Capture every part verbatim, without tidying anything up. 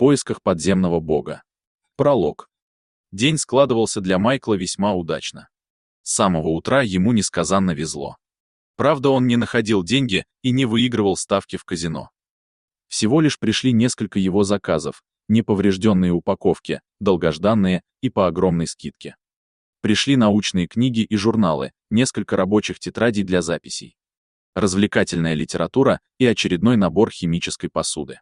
поисках подземного бога. Пролог. День складывался для Майкла весьма удачно. С самого утра ему несказанно везло. Правда, он не находил деньги и не выигрывал ставки в казино. Всего лишь пришли несколько его заказов, неповрежденные упаковки, долгожданные и по огромной скидке. Пришли научные книги и журналы, несколько рабочих тетрадей для записей, развлекательная литература и очередной набор химической посуды.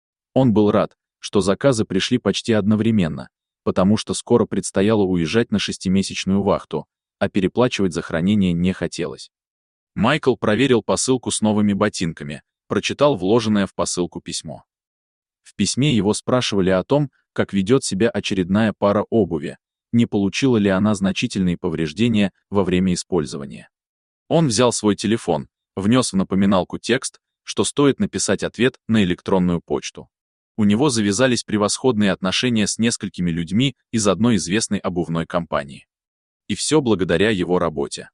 Он был рад, что заказы пришли почти одновременно, потому что скоро предстояло уезжать на шестимесячную вахту, а переплачивать за хранение не хотелось. Майкл проверил посылку с новыми ботинками, прочитал вложенное в посылку письмо. В письме его спрашивали о том, как ведет себя очередная пара обуви, не получила ли она значительные повреждения во время использования. Он взял свой телефон, внес в напоминалку текст, что стоит написать ответ на электронную почту. У него завязались превосходные отношения с несколькими людьми из одной известной обувной компании. И все благодаря его работе.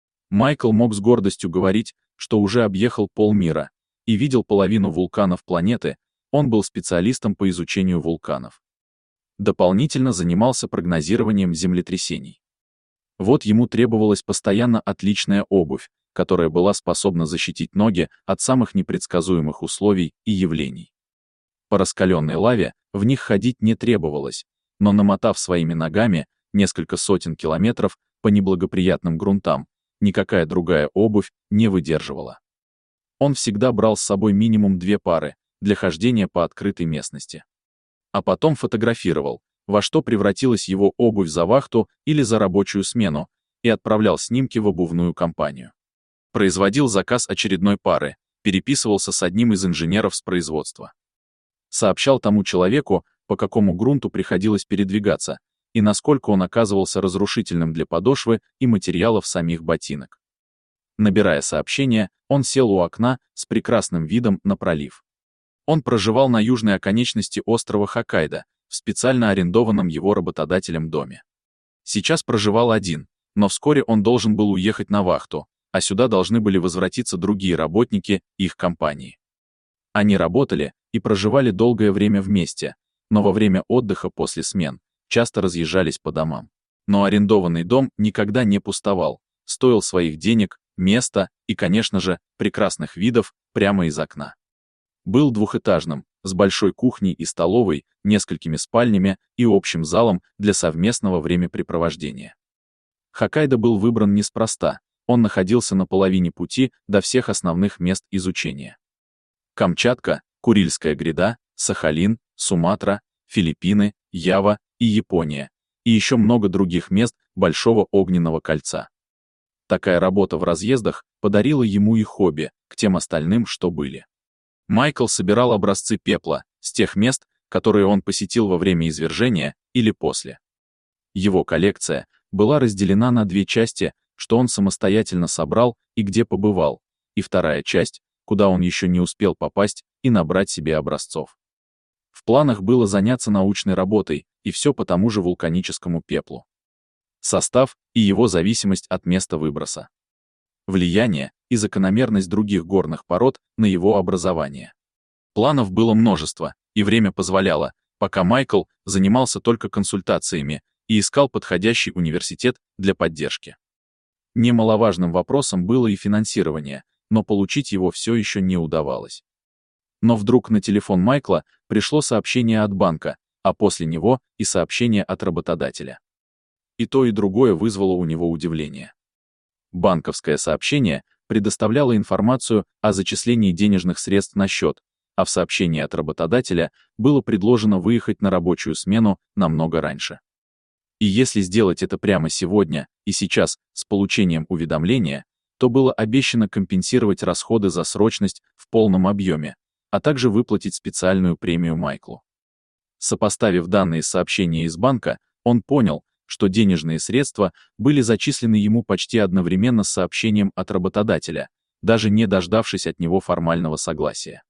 Майкл мог с гордостью говорить, что уже объехал полмира и видел половину вулканов планеты. Он был специалистом по изучению вулканов. Дополнительно занимался прогнозированием землетрясений. Вот ему требовалась постоянно отличная обувь, которая была способна защитить ноги от самых непредсказуемых условий и явлений. По раскаленной лаве в них ходить не требовалось, но намотав своими ногами несколько сотен километров по неблагоприятным грунтам, никакая другая обувь не выдерживала. Он всегда брал с собой минимум две пары для хождения по открытой местности. А потом фотографировал, во что превратилась его обувь за вахту или за рабочую смену, и отправлял снимки в обувную компанию. Производил заказ очередной пары, переписывался с одним из инженеров с производства. Сообщал тому человеку, по какому грунту приходилось передвигаться, и насколько он оказывался разрушительным для подошвы и материалов самих ботинок. Набирая сообщение, он сел у окна с прекрасным видом на пролив. Он проживал на южной оконечности острова Хоккайдо, в специально арендованном его работодателем доме. Сейчас проживал один, но вскоре он должен был уехать на вахту, а сюда должны были возвратиться другие работники их компании. Они работали и проживали долгое время вместе, но во время отдыха после смен часто разъезжались по домам. Но арендованный дом никогда не пустовал, стоил своих денег, места и, конечно же, прекрасных видов прямо из окна. Был двухэтажным, с большой кухней и столовой, несколькими спальнями и общим залом для совместного времяпрепровождения. Хоккайдо был выбран неспроста, он находился на половине пути до всех основных мест изучения. Камчатка, Курильская гряда, Сахалин, Суматра, Филиппины, Ява и Япония, и еще много других мест Большого огненного кольца. Такая работа в разъездах подарила ему и хобби к тем остальным, что были. Майкл собирал образцы пепла с тех мест, которые он посетил во время извержения или после. Его коллекция была разделена на две части, что он самостоятельно собрал и где побывал, и вторая часть, куда он еще не успел попасть и набрать себе образцов. В планах было заняться научной работой, и все по тому же вулканическому пеплу. Состав и его зависимость от места выброса. Влияние и закономерность других горных пород на его образование. Планов было множество, и время позволяло, пока Майкл занимался только консультациями и искал подходящий университет для поддержки. Немаловажным вопросом было и финансирование, но получить его все еще не удавалось. Но вдруг на телефон Майкла пришло сообщение от банка, а после него и сообщение от работодателя. И то, и другое вызвало у него удивление. Банковское сообщение предоставляло информацию о зачислении денежных средств на счет, а в сообщении от работодателя было предложено выехать на рабочую смену намного раньше. И если сделать это прямо сегодня и сейчас с получением уведомления, то было обещано компенсировать расходы за срочность в полном объеме, а также выплатить специальную премию Майклу. Сопоставив данные сообщения из банка, он понял, что денежные средства были зачислены ему почти одновременно с сообщением от работодателя, даже не дождавшись от него формального согласия.